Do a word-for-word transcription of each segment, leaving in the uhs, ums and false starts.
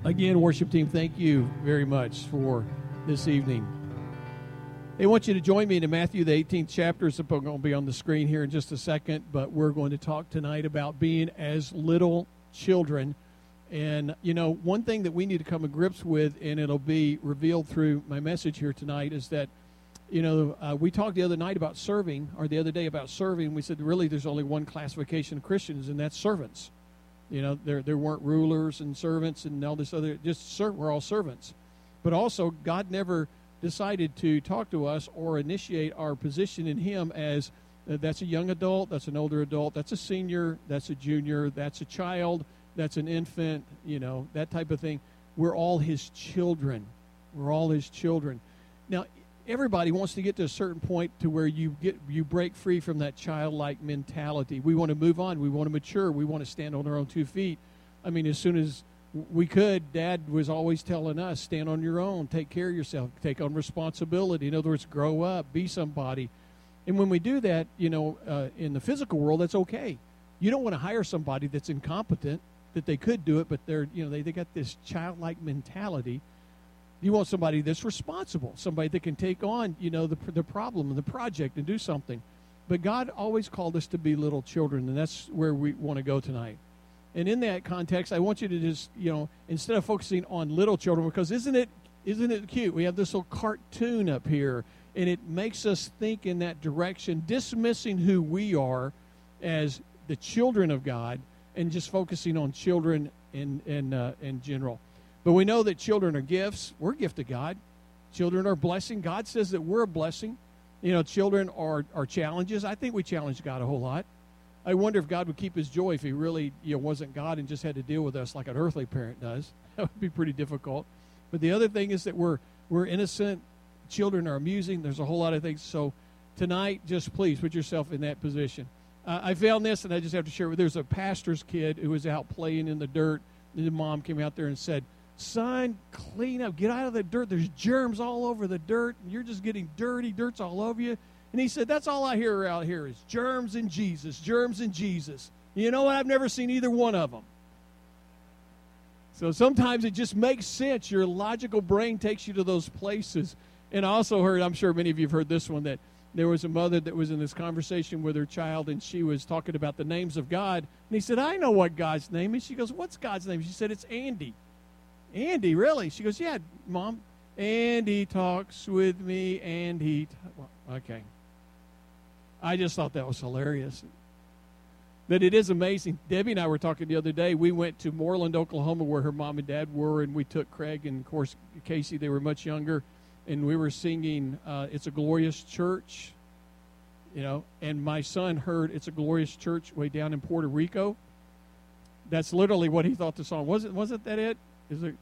Again, worship team, thank you very much for this evening. I want you to join me in Matthew, the eighteenth chapter. It's going to be on the screen here in just a second, but we're going to talk tonight about being as little children. And, you know, one thing that we need to come to grips with, and it'll be revealed through my message here tonight, is that, you know, uh, we talked the other night about serving, or the other day about serving. We said, really, there's only one classification of Christians, and that's servants. You know, there there weren't rulers and servants and all this other, just ser- we're all servants. But also, God never decided to talk to us or initiate our position in Him as uh, that's a young adult, that's an older adult, that's a senior, that's a junior, that's a child, that's an infant, you know, that type of thing. We're all His children. We're all His children. Now, everybody wants to get to a certain point to where you get you break free from that childlike mentality. We want to move on. We want to mature. We want to stand on our own two feet. I mean, as soon as we could, Dad was always telling us, stand on your own, take care of yourself, take on responsibility. In other words, grow up, be somebody. And when we do that, you know, uh, in the physical world, that's okay. You don't want to hire somebody that's incompetent, that they could do it, but they're, you know, they, they got this childlike mentality. You want somebody that's responsible, somebody that can take on, you know, the the problem and the project and do something. But God always called us to be little children, and that's where we want to go tonight. And in that context, I want you to just, you know, instead of focusing on little children, because isn't it isn't it cute? We have this little cartoon up here, and it makes us think in that direction, dismissing who we are as the children of God and just focusing on children in in uh, in general. But we know that children are gifts. We're a gift of God. Children are a blessing. God says that we're a blessing. You know, children are, are challenges. I think we challenge God a whole lot. I wonder if God would keep His joy if He really, you know, wasn't God and just had to deal with us like an earthly parent does. That would be pretty difficult. But the other thing is that we're we're innocent. Children are amusing. There's a whole lot of things. So tonight, just please put yourself in that position. Uh, I found this, and I just have to share with you. There's a pastor's kid who was out playing in the dirt, and the mom came out there and said, son, clean up. Get out of the dirt. There's germs all over the dirt, and you're just getting dirty. Dirt's all over you. And he said, that's all I hear out here is germs and Jesus, germs and Jesus. You know what? I've never seen either one of them. So sometimes it just makes sense. Your logical brain takes you to those places. And I also heard, I'm sure many of you have heard this one, that there was a mother that was in this conversation with her child, and she was talking about the names of God. And he said, I know what God's name is. She goes, what's God's name? She said, it's Andy. Andy, really? She goes, yeah, Mom. Andy talks with me, and he... T- well, okay. I just thought that was hilarious. But it is amazing. Debbie and I were talking the other day. We went to Moreland, Oklahoma, where her mom and dad were, and we took Craig and, of course, Casey. They were much younger, and we were singing uh, It's a Glorious Church, you know, and my son heard It's a Glorious Church way down in Puerto Rico. That's literally what he thought the song was. It wasn't that it? Is it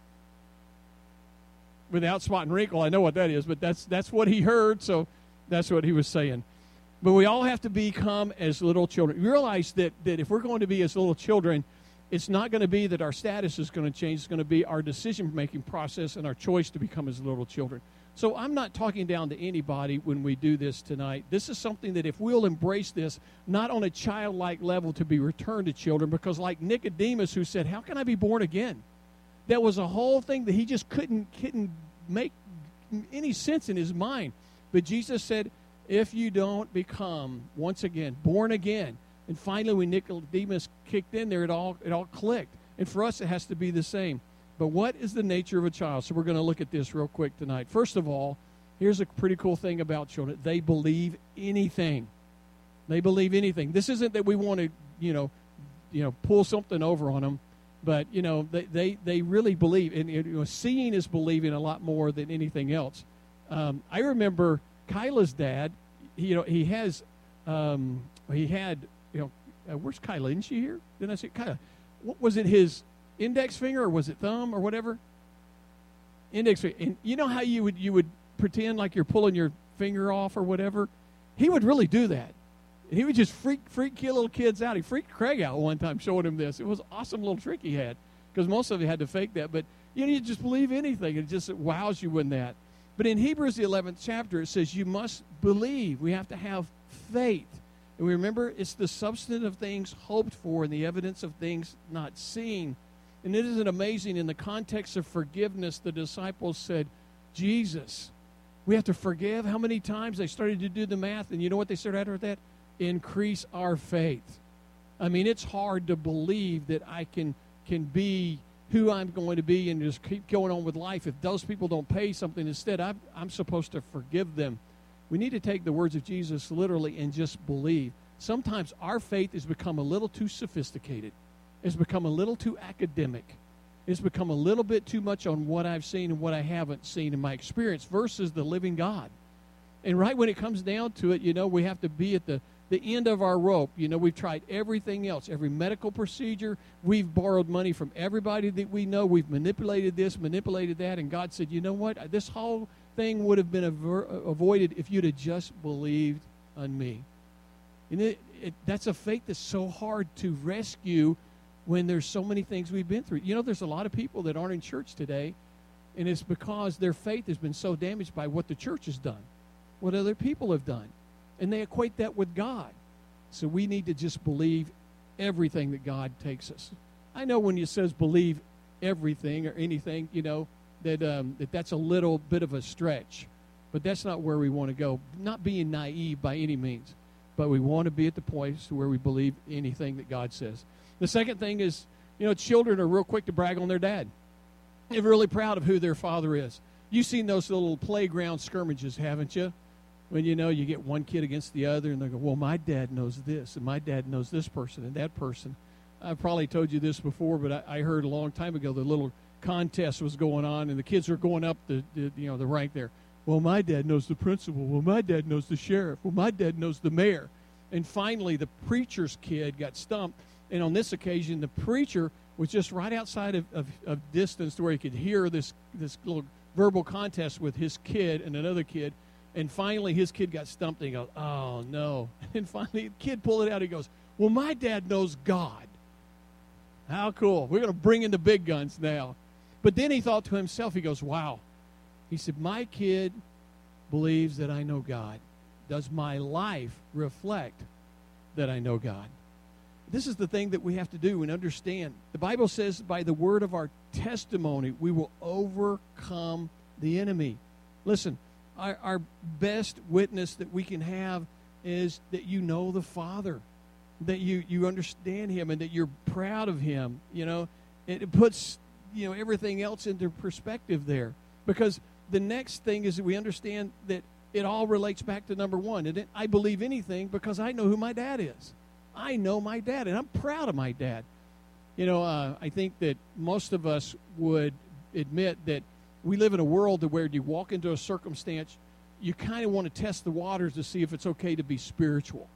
without spot and wrinkle? I know what that is, but that's that's what he heard, so that's what he was saying. But we all have to become as little children. You realize that, that if we're going to be as little children, it's not going to be that our status is going to change. It's going to be our decision-making process and our choice to become as little children. So I'm not talking down to anybody when we do this tonight. This is something that if we'll embrace this, not on a childlike level to be returned to children, because like Nicodemus who said, how can I be born again? That was a whole thing that he just couldn't, couldn't make any sense in his mind. But Jesus said, if you don't become, once again, born again, and finally when Nicodemus kicked in there, it all it all clicked. And for us, it has to be the same. But what is the nature of a child? So we're going to look at this real quick tonight. First of all, here's a pretty cool thing about children. They believe anything. They believe anything. This isn't that we want to, you know, you know, pull something over on them. But, you know, they, they, they really believe. And, you know, seeing is believing a lot more than anything else. Um, I remember Kyla's dad, he, you know, he has, um, he had, you know, uh, where's Kyla? Isn't she here? Didn't I say Kyla? What was it, his index finger or was it thumb or whatever? Index finger. And you know how you would, you would pretend like you're pulling your finger off or whatever? He would really do that. And he would just freak, freak little kids out. He freaked Craig out one time showing him this. It was an awesome little trick he had because most of you had to fake that. But, you know, you just believe anything. It just wows you in that. But in Hebrews, the eleventh chapter, it says you must believe. We have to have faith. And we remember it's the substance of things hoped for and the evidence of things not seen. And it isn't amazing, in the context of forgiveness, the disciples said, Jesus, we have to forgive. How many times? They started to do the math, and you know what they started after that? Increase our faith. I mean, it's hard to believe that I can can be who I'm going to be and just keep going on with life if those people don't pay something. Instead, I'm, I'm supposed to forgive them. We need to take the words of Jesus literally and just believe. Sometimes our faith has become a little too sophisticated. It's become a little too academic. It's become a little bit too much on what I've seen and what I haven't seen in my experience versus the living God. And right when it comes down to it, you know, we have to be at the, the end of our rope. You know, we've tried everything else, every medical procedure. We've borrowed money from everybody that we know. We've manipulated this, manipulated that. And God said, you know what? This whole thing would have been aver- avoided if you'd have just believed on me. And it, it, that's a faith that's so hard to rescue when there's so many things we've been through. You know, there's a lot of people that aren't in church today, and it's because their faith has been so damaged by what the church has done, what other people have done, and they equate that with God. So we need to just believe everything that God takes us. I know when it says believe everything or anything, you know, that, um, that that's a little bit of a stretch, but that's not where we want to go. Not being naive by any means, but we want to be at the place where we believe anything that God says. The second thing is, you know, children are real quick to brag on their dad. They're really proud of who their father is. You've seen those little playground skirmishes, haven't you? When, you know, you get one kid against the other, and they go, well, my dad knows this, and my dad knows this person and that person. I've probably told you this before, but I, I heard a long time ago the little contest was going on, and the kids were going up the, the, you know, the rank there. Well, my dad knows the principal. Well, my dad knows the sheriff. Well, my dad knows the mayor. And finally, the preacher's kid got stumped. And on this occasion, the preacher was just right outside of, of, of distance to where he could hear this, this little verbal contest with his kid and another kid. And finally, his kid got stumped, and he goes, oh, no. And finally, the kid pulled it out. He goes, well, my dad knows God. How cool. We're going to bring in the big guns now. But then he thought to himself, he goes, wow. He said, my kid believes that I know God. Does my life reflect that I know God? This is the thing that we have to do and understand. The Bible says by the word of our testimony, we will overcome the enemy. Listen, our, our best witness that we can have is that you know the Father, that you, you understand Him, and that you're proud of Him. You know, it, it puts, you know, everything else into perspective there. Because the next thing is that we understand that it all relates back to number one. And it, I believe anything because I know who my dad is. I know my dad, and I'm proud of my dad. You know, uh, I think that most of us would admit that we live in a world where you walk into a circumstance, you kind of want to test the waters to see if it's okay to be spiritual,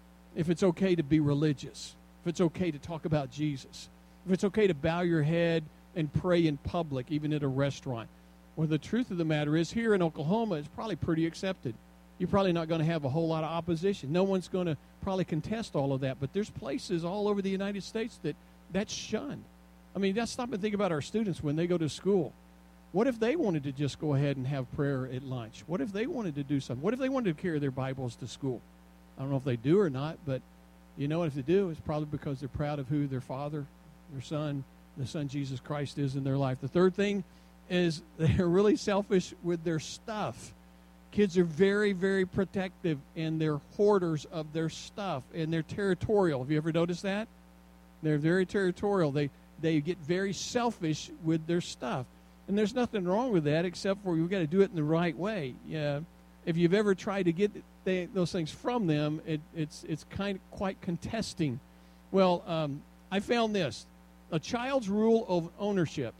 if it's okay to be religious, if it's okay to talk about Jesus, if it's okay to bow your head and pray in public, even at a restaurant. Well, the truth of the matter is, here in Oklahoma, it's probably pretty accepted. You're probably not going to have a whole lot of opposition. No one's going to probably contest all of that. But there's places all over the United States that that's shunned. I mean, let's stop and think about our students when they go to school. What if they wanted to just go ahead and have prayer at lunch? What if they wanted to do something? What if they wanted to carry their Bibles to school? I don't know if they do or not, but you know, if they do, it's probably because they're proud of who their father, their son, the Son Jesus Christ is in their life. The third thing is they're really selfish with their stuff. Kids are very, very protective, and they're hoarders of their stuff, and they're territorial. Have you ever noticed that? They're very territorial. They they get very selfish with their stuff. And there's nothing wrong with that except for you've got to do it in the right way. Yeah. If you've ever tried to get they, those things from them, it, it's it's kind of quite contesting. Well, um, I found this. A child's rule of ownership,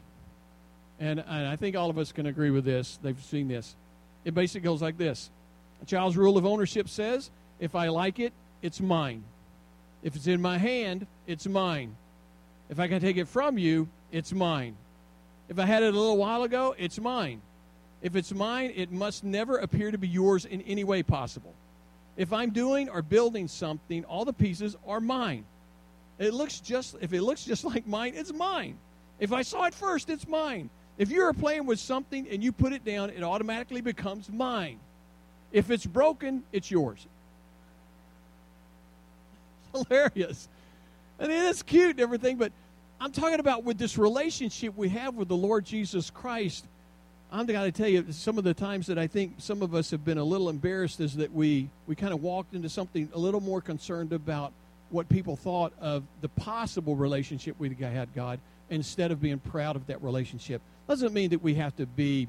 and, and I think all of us can agree with this. They've seen this. It basically goes like this. A child's rule of ownership says, if I like it, it's mine. If it's in my hand, it's mine. If I can take it from you, it's mine. If I had it a little while ago, it's mine. If it's mine, it must never appear to be yours in any way possible. If I'm doing or building something, all the pieces are mine. It looks just, if it looks just like mine, it's mine. If I saw it first, it's mine. If you're playing with something and you put it down, it automatically becomes mine. If it's broken, it's yours. Hilarious. I mean, it's cute and everything, but I'm talking about with this relationship we have with the Lord Jesus Christ. I'm got to tell you, some of the times that I think some of us have been a little embarrassed is that we, we kind of walked into something a little more concerned about what people thought of the possible relationship we had God instead of being proud of that relationship. Doesn't mean that we have to be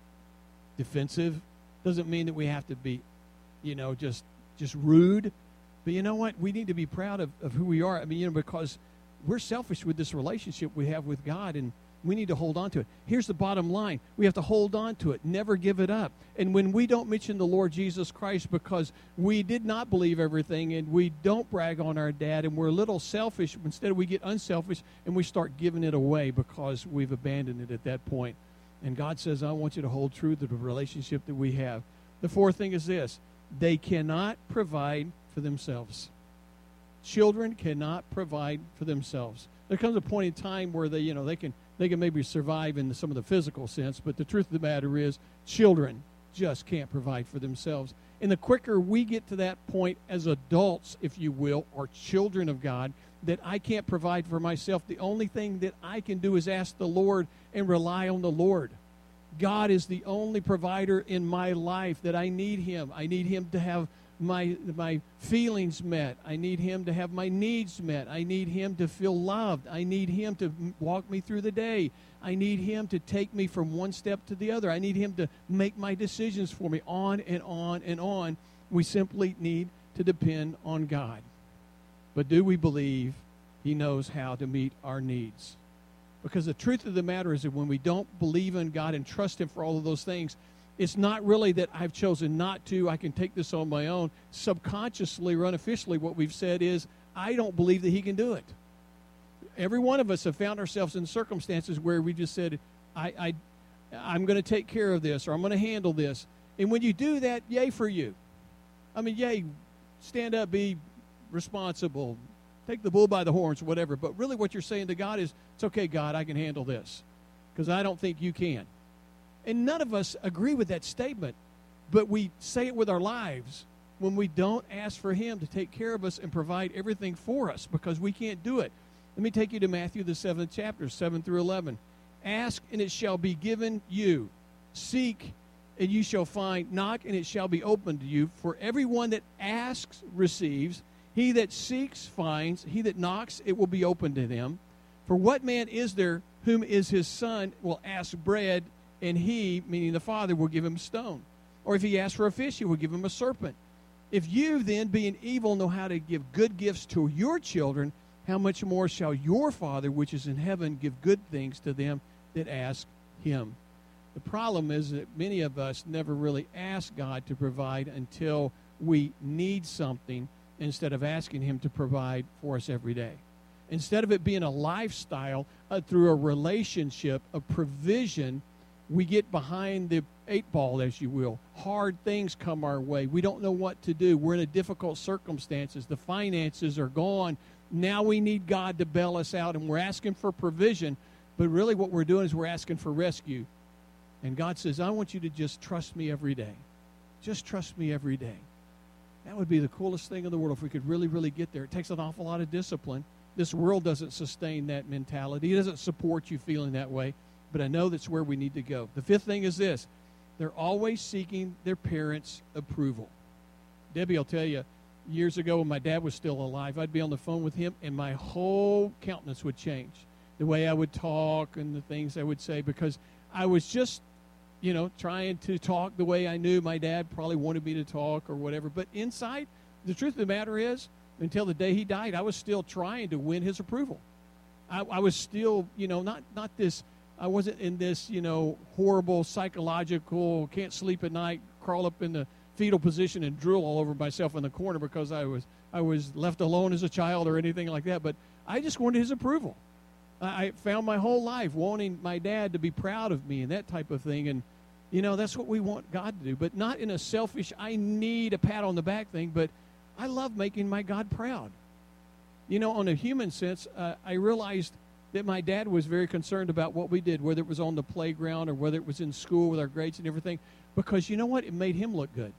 defensive. Doesn't mean that we have to be, you know, just just rude. But you know what? We need to be proud of, of who we are. I mean, you know, because we're selfish with this relationship we have with God, and we need to hold on to it. Here's the bottom line. We have to hold on to it. Never give it up. And when we don't mention the Lord Jesus Christ because we did not believe everything and we don't brag on our dad and we're a little selfish, instead we get unselfish and we start giving it away because we've abandoned it at that point. And God says, I want you to hold true to the relationship that we have. The fourth thing is this. They cannot provide for themselves. Children cannot provide for themselves. There comes a point in time where they, you know, they can they can maybe survive in some of the physical sense, but the truth of the matter is children just can't provide for themselves. And the quicker we get to that point as adults, if you will, or children of God, that I can't provide for myself, the only thing that I can do is ask the Lord and rely on the Lord. God is the only provider in my life that I need him. I need him to have my my feelings met. I need him to have my needs met. I need him to feel loved. I need him to walk me through the day. I need him to take me from one step to the other. I need him to make my decisions for me, on and on and on. We simply need to depend on God. But do we believe he knows how to meet our needs? Because the truth of the matter is that when we don't believe in God and trust him for all of those things, it's not really that I've chosen not to, I can take this on my own. Subconsciously or unofficially, what we've said is, I don't believe that he can do it. Every one of us have found ourselves in circumstances where we just said, I, I, I'm going to take care of this, or I'm going to handle this. And when you do that, yay for you. I mean, yay, stand up, be responsible, take the bull by the horns, whatever. But really what you're saying to God is, it's okay, God, I can handle this, because I don't think you can. And none of us agree with that statement, but we say it with our lives when we don't ask for him to take care of us and provide everything for us, because we can't do it. Let me take you to Matthew, the seventh chapter, seven through eleven. Ask, and it shall be given you. Seek, and you shall find. Knock, and it shall be opened to you. For everyone that asks receives. He that seeks finds. He that knocks, it will be opened to them. For what man is there whom is his son will ask bread, and he, meaning the Father, will give him a stone? Or if he asks for a fish, he will give him a serpent. If you then, being evil, know how to give good gifts to your children, how much more shall your Father, which is in heaven, give good things to them that ask him? The problem is that many of us never really ask God to provide until we need something, instead of asking him to provide for us every day. Instead of it being a lifestyle uh, through a relationship of provision, we get behind the eight ball, as you will. Hard things come our way. We don't know what to do. We're in a difficult circumstances. The finances are gone. Now we need God to bail us out, and we're asking for provision. But really what we're doing is we're asking for rescue. And God says, I want you to just trust me every day. Just trust me every day. That would be the coolest thing in the world if we could really, really get there. It takes an awful lot of discipline. This world doesn't sustain that mentality. It doesn't support you feeling that way. But I know that's where we need to go. The fifth thing is this. They're always seeking their parents' approval. Debbie will tell you, years ago when my dad was still alive, I'd be on the phone with him, and my whole countenance would change. The way I would talk and the things I would say, because I was just, you know, trying to talk the way I knew my dad probably wanted me to talk or whatever. But inside, the truth of the matter is, until the day he died, I was still trying to win his approval. I, I was still, you know, not, not this, I wasn't in this, you know, horrible psychological, can't sleep at night, crawl up in the fetal position and drool all over myself in the corner because I was I was left alone as a child or anything like that. But I just wanted his approval. I found my whole life wanting my dad to be proud of me and that type of thing. And, you know, that's what we want God to do. But not in a selfish, I need a pat on the back thing, but I love making my God proud. You know, on a human sense, uh, I realized that my dad was very concerned about what we did, whether it was on the playground or whether it was in school with our grades and everything, because you know what? It made him look good.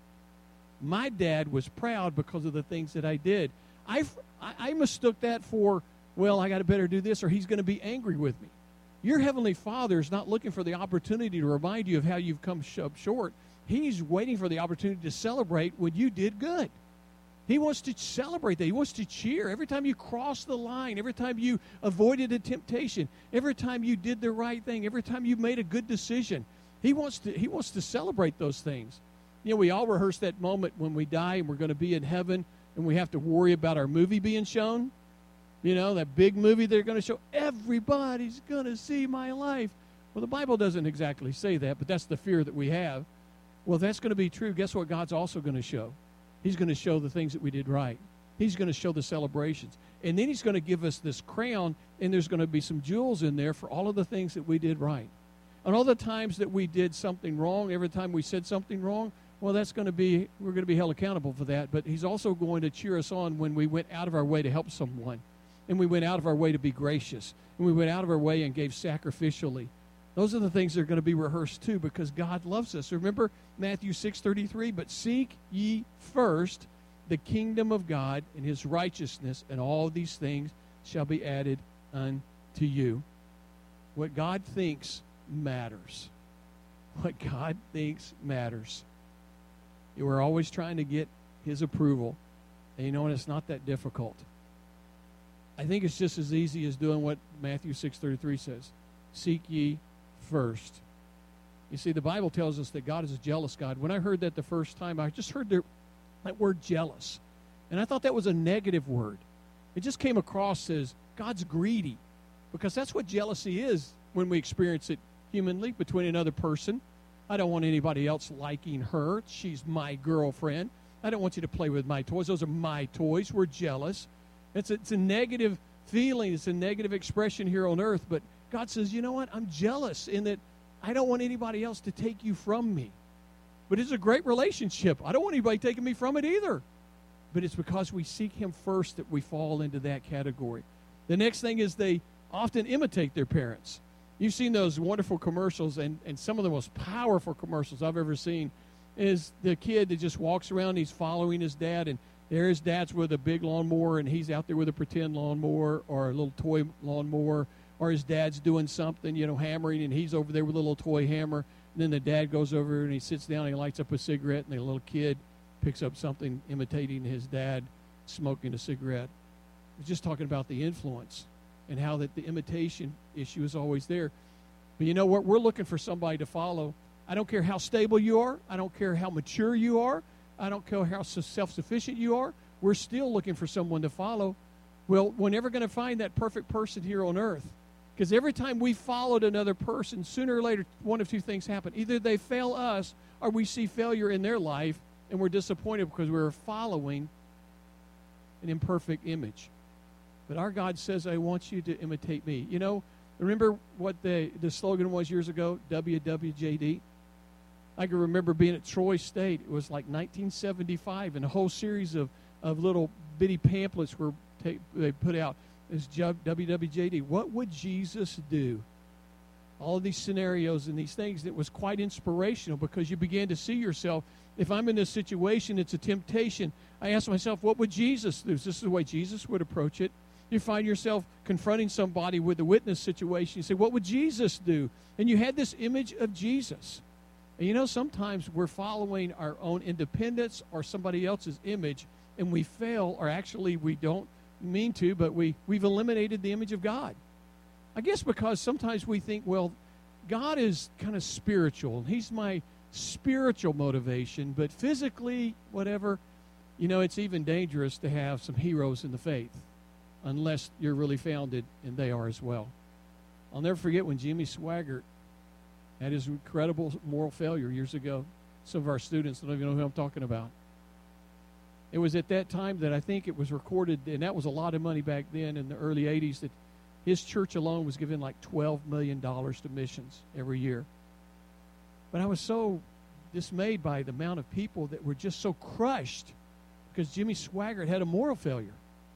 My dad was proud because of the things that I did. I, I mistook that for well, I got to better do this or he's going to be angry with me. Your Heavenly Father is not looking for the opportunity to remind you of how you've come up short. He's waiting for the opportunity to celebrate when you did good. He wants to celebrate that. He wants to cheer. Every time you cross the line, every time you avoided a temptation, every time you did the right thing, every time you made a good decision, he wants to, he wants to celebrate those things. You know, we all rehearse that moment when we die and we're going to be in heaven and we have to worry about our movie being shown. You know, that big movie they're going to show. Everybody's going to see my life. Well, the Bible doesn't exactly say that, but that's the fear that we have. Well, if that's going to be true, guess what God's also going to show? He's going to show the things that we did right. He's going to show the celebrations. And then he's going to give us this crown, and there's going to be some jewels in there for all of the things that we did right. And all the times that we did something wrong, every time we said something wrong, well, that's going to be, we're going to be held accountable for that. But he's also going to cheer us on when we went out of our way to help someone. And we went out of our way to be gracious. And we went out of our way and gave sacrificially. Those are the things that are going to be rehearsed too, because God loves us. Remember Matthew six thirty-three, but seek ye first the kingdom of God and his righteousness, and all these things shall be added unto you. What God thinks matters. What God thinks matters. We're always trying to get his approval. And you know what? It's not that difficult. I think it's just as easy as doing what Matthew six thirty-three says. Seek ye first. You see, the Bible tells us that God is a jealous God. When I heard that the first time, I just heard the, that word jealous. And I thought that was a negative word. It just came across as God's greedy. Because that's what jealousy is when we experience it humanly between another person. I don't want anybody else liking her. She's my girlfriend. I don't want you to play with my toys. Those are my toys. We're jealous. It's a, it's a negative feeling. It's a negative expression here on earth. But God says, you know what? I'm jealous in that I don't want anybody else to take you from me. But it's a great relationship. I don't want anybody taking me from it either. But it's because we seek him first that we fall into that category. The next thing is they often imitate their parents. You've seen those wonderful commercials, and, and some of the most powerful commercials I've ever seen is the kid that just walks around, he's following his dad, and there his dad's with a big lawnmower, and he's out there with a pretend lawnmower or a little toy lawnmower, or his dad's doing something, you know, hammering, and he's over there with a little toy hammer. And then the dad goes over and he sits down and he lights up a cigarette, and the little kid picks up something imitating his dad smoking a cigarette. It's just talking about the influence and how that the imitation issue is always there. But you know what? We're looking for somebody to follow. I don't care how stable you are. I don't care how mature you are. I don't care how self-sufficient you are. We're still looking for someone to follow. Well, we're never going to find that perfect person here on earth. Because every time we followed another person, sooner or later, one of two things happen. Either they fail us, or we see failure in their life, and we're disappointed because we're following an imperfect image. But our God says, I want you to imitate me. You know, remember what the, the slogan was years ago? W W J D? I can remember being at Troy State. It was like nineteen seventy-five, and a whole series of, of little bitty pamphlets were ta- they put out. Is W W J D. What would Jesus do? All of these scenarios and these things, that was quite inspirational, because you began to see yourself, if I'm in this situation, it's a temptation. I ask myself, what would Jesus do? This is the way Jesus would approach it. You find yourself confronting somebody with a witness situation. You say, what would Jesus do? And you had this image of Jesus. And you know, sometimes we're following our own independence or somebody else's image, and we fail, or actually we don't mean to, but we, we've eliminated the image of God. I guess because sometimes we think, well, God is kind of spiritual. He's my spiritual motivation, but physically, whatever, you know, it's even dangerous to have some heroes in the faith unless you're really founded, and they are as well. I'll never forget when Jimmy Swaggart had his incredible moral failure years ago. Some of our students don't even know who I'm talking about. It was at that time that I think it was recorded, and that was a lot of money back then in the early eighties, that his church alone was giving like twelve million dollars to missions every year. But I was so dismayed by the amount of people that were just so crushed because Jimmy Swaggart had a moral failure.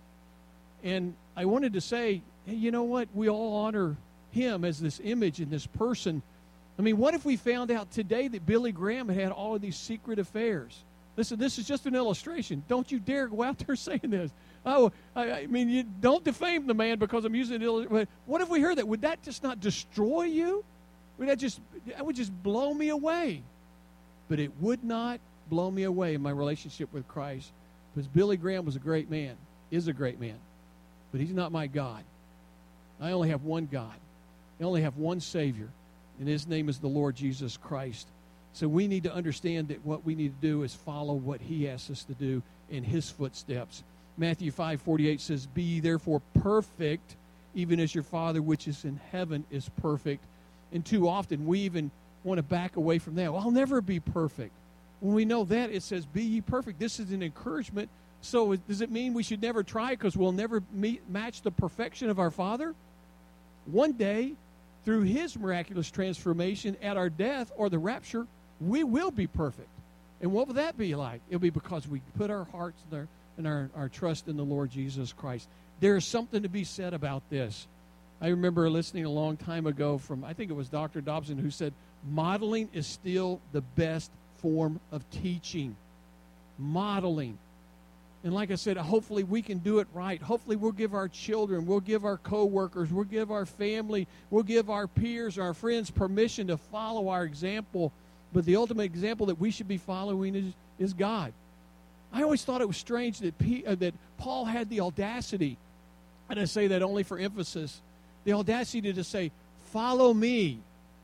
And I wanted to say, hey, you know what? We all honor him as this image and this person. I mean, what if we found out today that Billy Graham had had all of these secret affairs? Listen, this is just an illustration. Don't you dare go out there saying this. Oh, I, I mean, you don't defame the man because I'm using it. What if we heard that? Would that just not destroy you? Would that just, that would just blow me away? But it would not blow me away in my relationship with Christ, because Billy Graham was a great man, is a great man, but he's not my God. I only have one God. I only have one Savior, and his name is the Lord Jesus Christ. So we need to understand that what we need to do is follow what he asks us to do in his footsteps. Matthew five forty-eight says, "Be ye therefore perfect, even as your Father which is in heaven is perfect." And too often we even want to back away from that. Well, I'll never be perfect. When we know that, it says, "Be ye perfect." This is an encouragement. So does it mean we should never try because we'll never meet, match the perfection of our Father? One day, through his miraculous transformation at our death or the rapture, we will be perfect. And what will that be like? It'll be because we put our hearts there and our, our trust in the Lord Jesus Christ. There is something to be said about this. I remember listening a long time ago from, I think it was Doctor Dobson, who said, modeling is still the best form of teaching. Modeling. And like I said, hopefully we can do it right. Hopefully we'll give our children, we'll give our coworkers, we'll give our family, we'll give our peers, our friends permission to follow our example. But the ultimate example that we should be following is, is God. I always thought it was strange that, P, uh, that Paul had the audacity, and I say that only for emphasis, the audacity to say, "Follow me."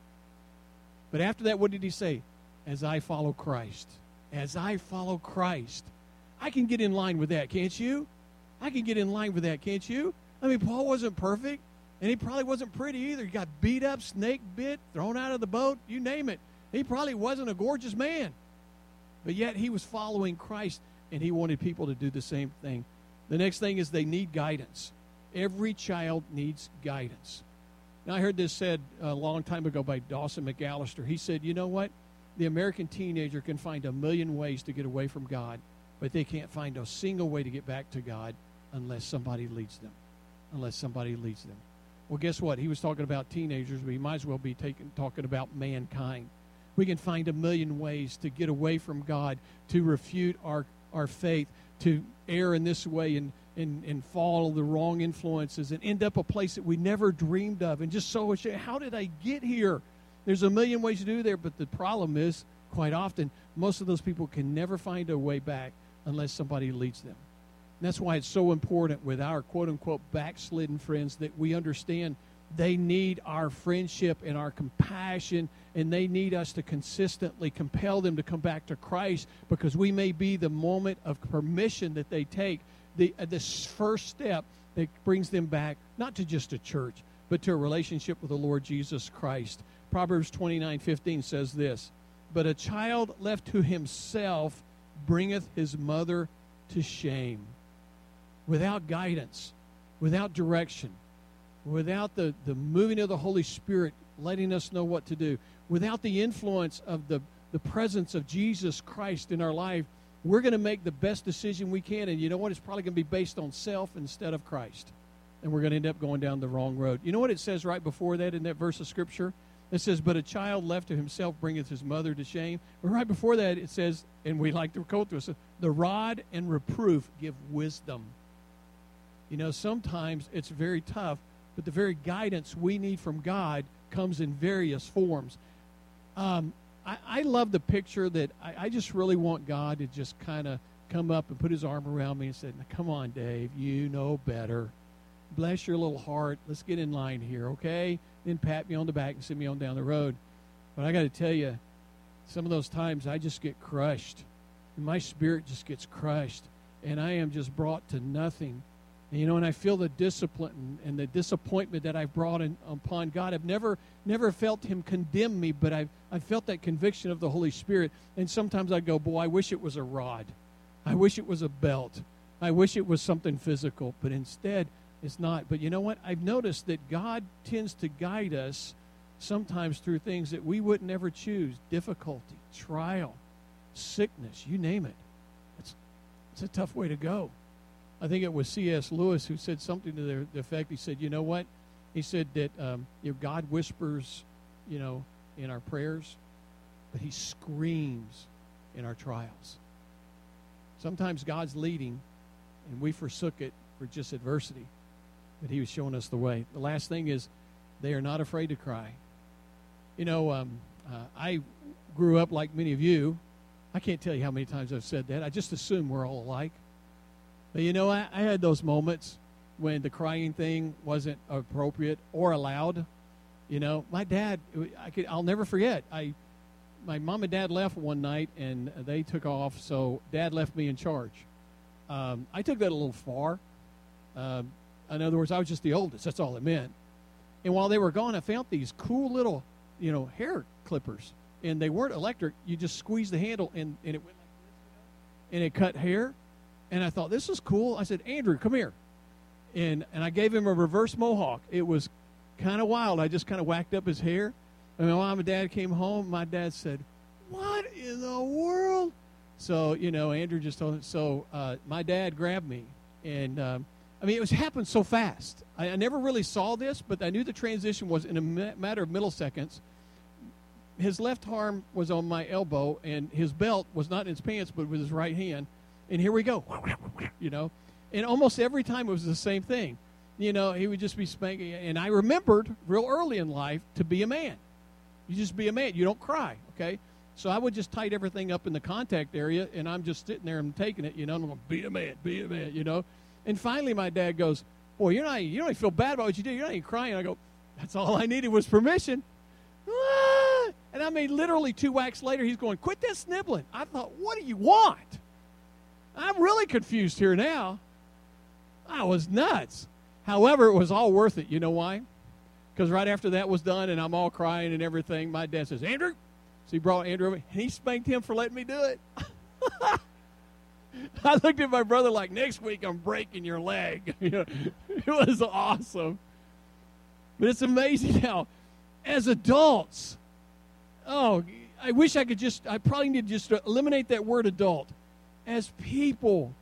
But after that, what did he say? "As I follow Christ." As I follow Christ. I can get in line with that, can't you? I can get in line with that, can't you? I mean, Paul wasn't perfect, and he probably wasn't pretty either. He got beat up, snake bit, thrown out of the boat, you name it. He probably wasn't a gorgeous man. But yet he was following Christ, and he wanted people to do the same thing. The next thing is they need guidance. Every child needs guidance. Now, I heard this said a long time ago by Dawson McAllister. He said, you know what? The American teenager can find a million ways to get away from God, but they can't find a single way to get back to God unless somebody leads them. Unless somebody leads them. Well, guess what? He was talking about teenagers, but he might as well be taking, talking about mankind. We can find a million ways to get away from God, to refute our, our faith, to err in this way and, and, and follow the wrong influences and end up a place that we never dreamed of. And just so, how did I get here? There's a million ways to do there, but the problem is, quite often, most of those people can never find a way back unless somebody leads them. And that's why it's so important with our quote-unquote backslidden friends that we understand they need our friendship and our compassion, and they need us to consistently compel them to come back to Christ, because we may be the moment of permission that they take, the uh, this first step that brings them back, not to just a church, but to a relationship with the Lord Jesus Christ. Proverbs twenty-nine fifteen says this, "But a child left to himself bringeth his mother to shame." Without guidance, without direction, without the, the moving of the Holy Spirit letting us know what to do, without the influence of the, the presence of Jesus Christ in our life, we're going to make the best decision we can. And you know what? It's probably going to be based on self instead of Christ. And we're going to end up going down the wrong road. You know what it says right before that in that verse of Scripture? It says, "But a child left to himself bringeth his mother to shame." But right before that it says, and we like to quote this, "The rod and reproof give wisdom." You know, sometimes it's very tough, but the very guidance we need from God comes in various forms. Um, I, I love the picture that I, I just really want God to just kind of come up and put his arm around me and say, "Come on, Dave, you know better. Bless your little heart. Let's get in line here, okay?" Then pat me on the back and send me on down the road. But I got to tell you, some of those times I just get crushed. And my spirit just gets crushed. And I am just brought to nothing. And, you know, and I feel the discipline and the disappointment that I've brought in, upon God. I've never never felt him condemn me, but I've, I've felt that conviction of the Holy Spirit. And sometimes I go, boy, I wish it was a rod. I wish it was a belt. I wish it was something physical. But instead, it's not. But you know what? I've noticed that God tends to guide us sometimes through things that we wouldn't ever choose. Difficulty, trial, sickness, you name it. It's, it's a tough way to go. I think it was C S Lewis who said something to the, the effect. He said, you know what? He said that um, you know, God whispers, you know, in our prayers, but he screams in our trials. Sometimes God's leading, and we forsook it for just adversity. But he was showing us the way. The last thing is, they are not afraid to cry. You know, um, uh, I grew up like many of you. I can't tell you how many times I've said that. I just assume we're all alike. But, you know, I, I had those moments when the crying thing wasn't appropriate or allowed. You know, my dad, I could, I'll never forget. I, my mom and dad left one night, and they took off, so Dad left me in charge. Um, I took that a little far. Um, in other words, I was just the oldest. That's all it meant. And while they were gone, I found these cool little, you know, hair clippers. And they weren't electric. You just squeeze the handle, and, and it went like this, you know, and it cut hair. And I thought, this is cool. I said, Andrew, come here. And and I gave him a reverse mohawk. It was kind of wild. I just kind of whacked up his hair. And when mom and dad came home, my dad said, what in the world? So, you know, Andrew just told him. So uh, my dad grabbed me. And, um, I mean, it was happened so fast. I, I never really saw this, but I knew the transition was in a matter of milliseconds. His left arm was on my elbow, and his belt was not in his pants, but with his right hand. And here we go, you know. And almost every time it was the same thing. You know, he would just be spanking. And I remembered real early in life to be a man. You just be a man. You don't cry, okay? So I would just tighten everything up in the contact area, and I'm just sitting there and taking it, you know, and I'm going, be a man, be a man, you know. And finally my dad goes, boy, you're not, you don't even feel bad about what you do. You're not even crying. I go, that's all I needed was permission. Ah! And I mean, literally two whacks later, he's going, quit that snibbling. I thought, what do you want? I'm really confused here now. I was nuts. However, it was all worth it. You know why? Because right after that was done and I'm all crying and everything, my dad says, Andrew. So he brought Andrew over, and he spanked him for letting me do it. I looked at my brother like, next week I'm breaking your leg. You know, it was awesome. But it's amazing how, as adults, oh, I wish I could just, I probably need to just eliminate that word adult. As people,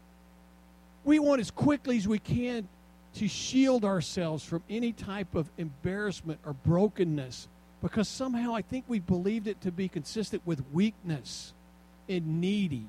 we want as quickly as we can to shield ourselves from any type of embarrassment or brokenness, because somehow I think we believed it to be consistent with weakness and needy.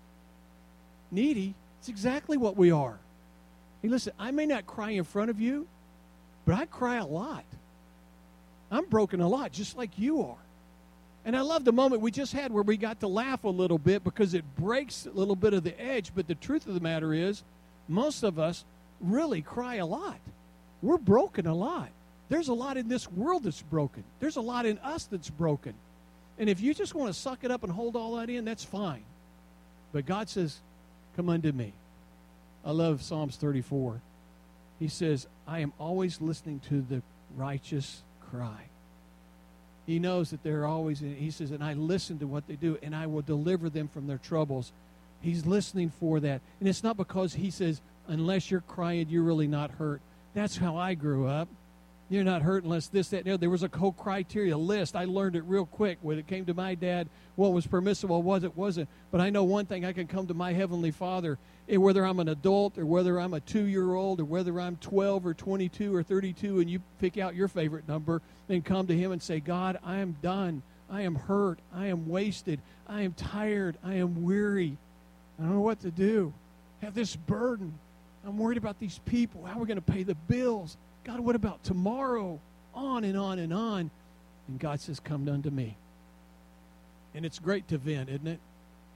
Needy, it's exactly what we are. Hey, listen, I may not cry in front of you, but I cry a lot. I'm broken a lot, just like you are. And I love the moment we just had where we got to laugh a little bit because it breaks a little bit of the edge. But the truth of the matter is, most of us really cry a lot. We're broken a lot. There's a lot in this world that's broken. There's a lot in us that's broken. And if you just want to suck it up and hold all that in, that's fine. But God says, come unto me. I love Psalms thirty-four. He says, I am always listening to the righteous cry. He knows that they're always, he says, and I listen to what they do, and I will deliver them from their troubles. He's listening for that. And it's not because he says, unless you're crying, you're really not hurt. That's how I grew up. You're not hurt unless this, that, and the other. There was a whole criteria list. I learned it real quick when it came to my dad. What was permissible, what it wasn't. But I know one thing. I can come to my Heavenly Father, and whether I'm an adult or whether I'm a two-year-old or whether I'm twelve or twenty-two or thirty-two, and you pick out your favorite number and come to Him and say, God, I am done. I am hurt. I am wasted. I am tired. I am weary. I don't know what to do. I have this burden. I'm worried about these people. How are we going to pay the bills? God, what about tomorrow? On and on and on. And God says, come unto me. And it's great to vent, isn't it?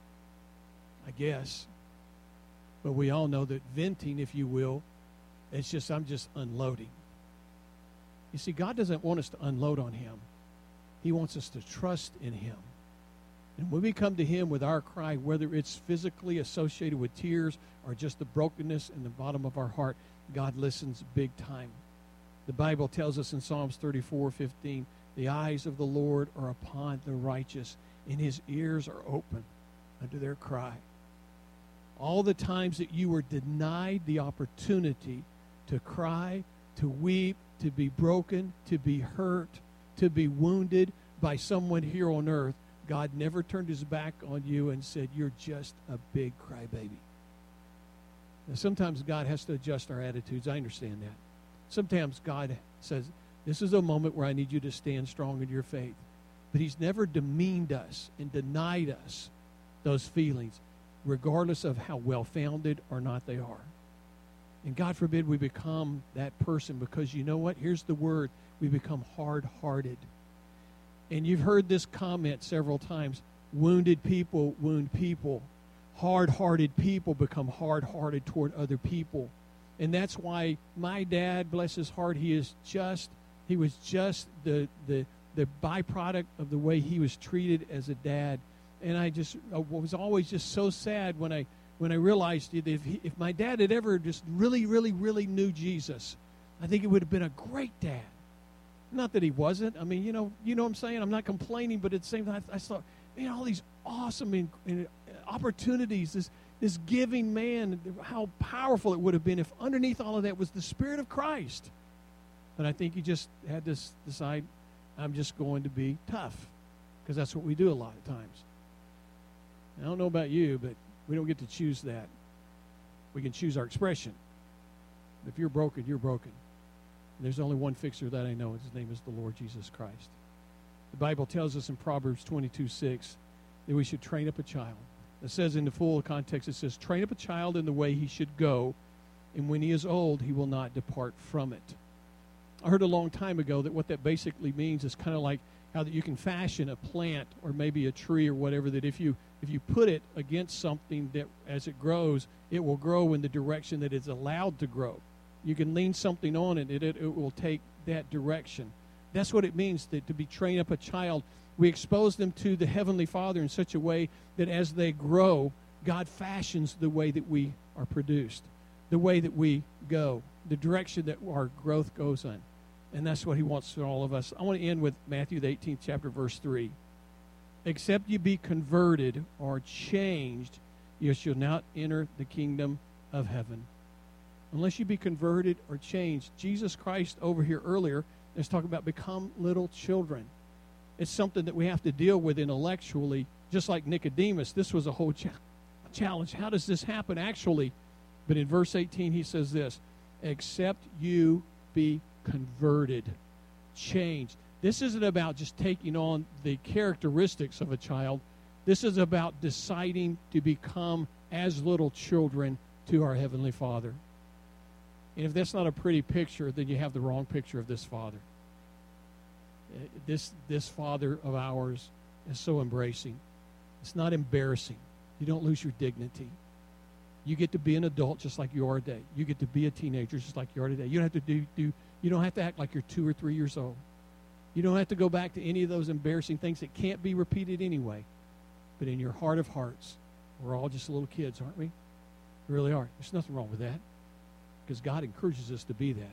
I guess. But we all know that venting, if you will, it's just, I'm just unloading. You see, God doesn't want us to unload on Him. He wants us to trust in Him. And when we come to Him with our cry, whether it's physically associated with tears or just the brokenness in the bottom of our heart, God listens big time. The Bible tells us in Psalms thirty-four fifteen, the eyes of the Lord are upon the righteous, and His ears are open unto their cry. All the times that you were denied the opportunity to cry, to weep, to be broken, to be hurt, to be wounded by someone here on earth, God never turned His back on you and said, you're just a big crybaby. Now, sometimes God has to adjust our attitudes. I understand that. Sometimes God says, this is a moment where I need you to stand strong in your faith. But He's never demeaned us and denied us those feelings. regardless of how well-founded or not they are. And God forbid we become that person, because you know what? Here's the word. We become hard-hearted. And you've heard this comment several times. Wounded people wound people. Hard-hearted people become hard-hearted toward other people. And that's why my dad, bless his heart, he is just, he was just the, the, the byproduct of the way he was treated as a dad. And I just I was always just so sad when I when I realized that if, he, if my dad had ever just really, really, really knew Jesus, I think it would have been a great dad. Not that he wasn't. I mean, you know, you know what I'm saying? I'm not complaining, but at the same time, I, I saw, man, all these awesome in, in opportunities, this, this giving man, how powerful it would have been if underneath all of that was the Spirit of Christ. But I think he just had to decide, I'm just going to be tough, because that's what we do a lot of times. I don't know about you, but we don't get to choose that. We can choose our expression. If you're broken, you're broken. And there's only one fixer that I know, and his name is the Lord Jesus Christ. The Bible tells us in Proverbs twenty-two six that we should train up a child. It says in the full context, it says, train up a child in the way he should go, and when he is old, he will not depart from it. I heard a long time ago that what that basically means is kind of like how that you can fashion a plant or maybe a tree or whatever, that if you if you put it against something, that as it grows, it will grow in the direction that it's allowed to grow. You can lean something on it, it, it, it will take that direction. That's what it means to, to be train up a child. We expose them to the Heavenly Father in such a way that as they grow, God fashions the way that we are produced, the way that we go, the direction that our growth goes in. And that's what he wants for all of us. I want to end with Matthew, the eighteenth chapter, verse three. Except you be converted or changed, you shall not enter the kingdom of heaven. Unless you be converted or changed. Jesus Christ over here earlier is talking about become little children. It's something that we have to deal with intellectually, just like Nicodemus. This was a whole cha- challenge. How does this happen actually? But in verse eighteen, he says this, except you be converted, changed. This isn't about just taking on the characteristics of a child. This is about deciding to become as little children to our Heavenly Father. And if that's not a pretty picture, then you have the wrong picture of this Father. This, this Father of ours is so embracing. It's not embarrassing. You don't lose your dignity. You get to be an adult just like you are today. You get to be a teenager just like you are today. You don't have to do, do you don't have to act like you're two or three years old. You don't have to go back to any of those embarrassing things that can't be repeated anyway. But in your heart of hearts, we're all just little kids, aren't we? We really are. There's nothing wrong with that, because God encourages us to be that.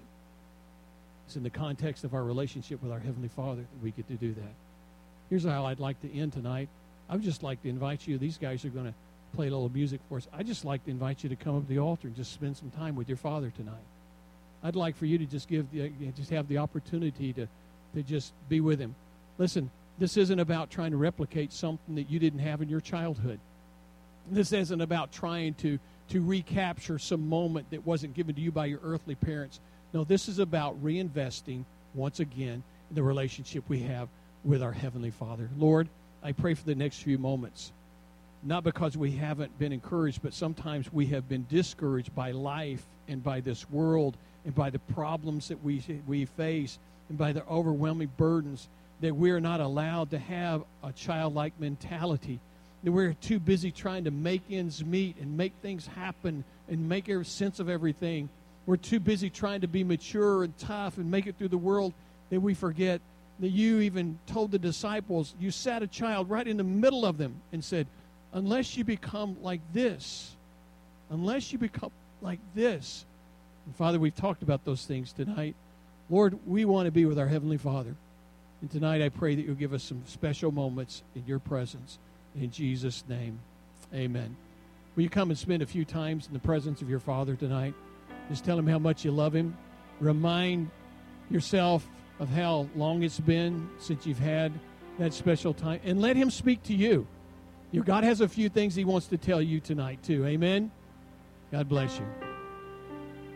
It's in the context of our relationship with our Heavenly Father that we get to do that. Here's how I'd like to end tonight. I would just like to invite you. These guys are going to play a little music for us. I'd just like to invite you to come up to the altar and just spend some time with your Father tonight. I'd like for you to just give the, just have the opportunity to, to just be with Him. Listen, this isn't about trying to replicate something that you didn't have in your childhood. This isn't about trying to, to recapture some moment that wasn't given to you by your earthly parents. No, this is about reinvesting, once again, in the relationship we have with our Heavenly Father. Lord, I pray for the next few moments. Not because we haven't been encouraged, but sometimes we have been discouraged by life and by this world and by the problems that we we face and by the overwhelming burdens, that we are not allowed to have a childlike mentality, that we're too busy trying to make ends meet and make things happen and make sense of everything. We're too busy trying to be mature and tough and make it through the world that we forget that you even told the disciples, you sat a child right in the middle of them and said, unless you become like this, unless you become like this. And Father, we've talked about those things tonight. Lord, we want to be with our Heavenly Father. And tonight I pray that you'll give us some special moments in your presence. In Jesus' name, amen. Will you come and spend a few times in the presence of your Father tonight? Just tell Him how much you love Him. Remind yourself of how long it's been since you've had that special time. And let Him speak to you. Your God has a few things He wants to tell you tonight too. Amen? God bless you.